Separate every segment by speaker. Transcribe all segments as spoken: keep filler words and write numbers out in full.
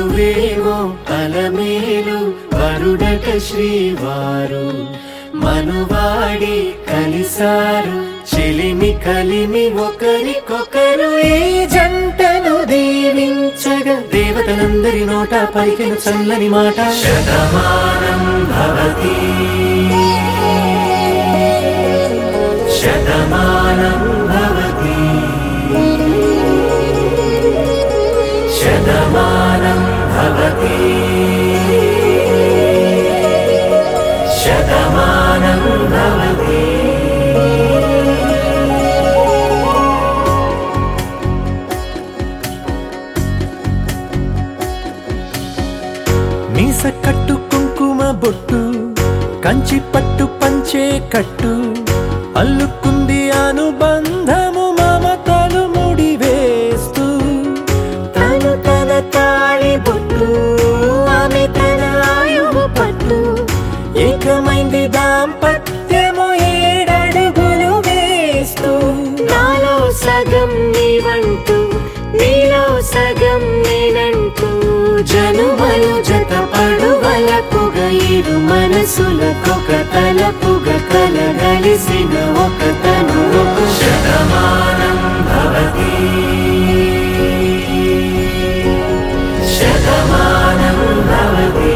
Speaker 1: మనువేమో అలమేలు వరుడట శ్రీవారు మనువాడి కలిసారు చెలిమి కలిమి ఒకరికొకరు ఈ జంటను దీవించగా దేవతలందరి నోట పలికిన చల్లని మాట శతమానం భవతి శతమానం భవతి శతమానం భవతి శతమానం భవతి. మీస కట్టు కుంకుమ బొట్టు కంచి పట్టు పంచే కట్టు అల్లుకుంది అనుబంధము మమతలు ముడివేస్తూ తను తన తాళి బొట్టు ఆమె తన ఆయువు పట్టు ఏకమైంది దాంపత్యము ఏడడుగులు వేస్తూ నాలో సగం నీవంటూ నీలో సగం నేనంటూ జనుమలు జత పడువలపుగ ఇరు మనసులకొక తలపుగ కలగలిసిన ఒక తను శతమానం భవతి శతమానం భవతి.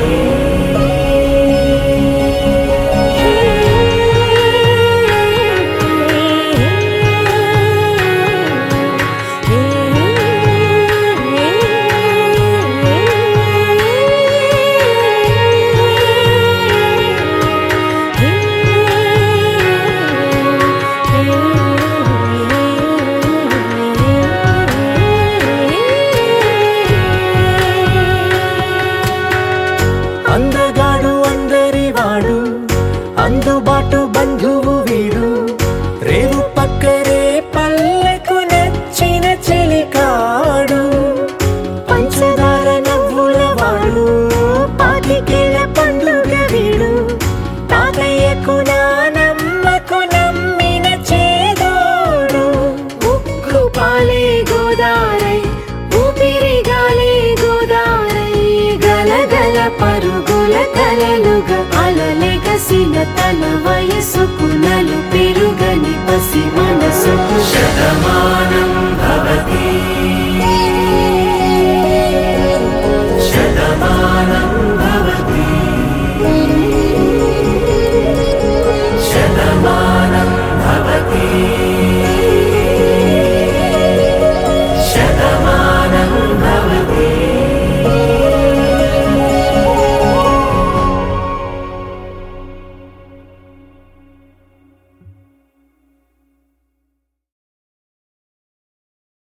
Speaker 1: అందగాడు అందరి వాడు అందుబాటు బంధువు వీడు రేవు పక్కరే పల్లెకు నచ్చిన చెలికాడు పంచదార నవ్వుల వాడు పాతికేల పండుగ వీడు తాతయ్యకు నానమ్మకు నమ్మిన చేదోడు ఉక్కు పాలే గోదారై ఊపిరిగాలే గోదారై గలగల పరుగుల కలలుగా అలలెగసిన తన వయసుకు నలు పెరుగని పసి మనసుకు శతమానం భవతి శతమానం